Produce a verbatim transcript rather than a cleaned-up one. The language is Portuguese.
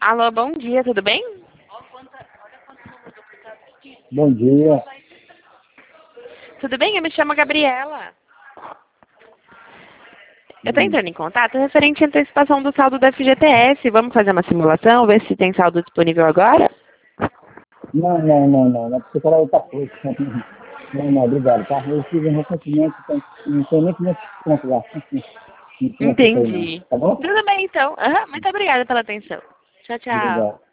Alô, bom dia, tudo bem? Bom dia. Tudo bem? Eu me chamo Gabriela. Eu estou Hum. entrando em contato referente à antecipação do saldo da F G T S. Vamos fazer uma simulação, ver se tem saldo disponível agora? Não, não, não, não. Não precisa falar outra coisa. Não, não, obrigado, tá? Eu fiz um recentemente, então não tem nem como desconto lá. Não tem essa aí, não. Entendi. Tá bom? Tudo bem, então. Aham, muito obrigada pela atenção. Tchau, tchau. Obrigado.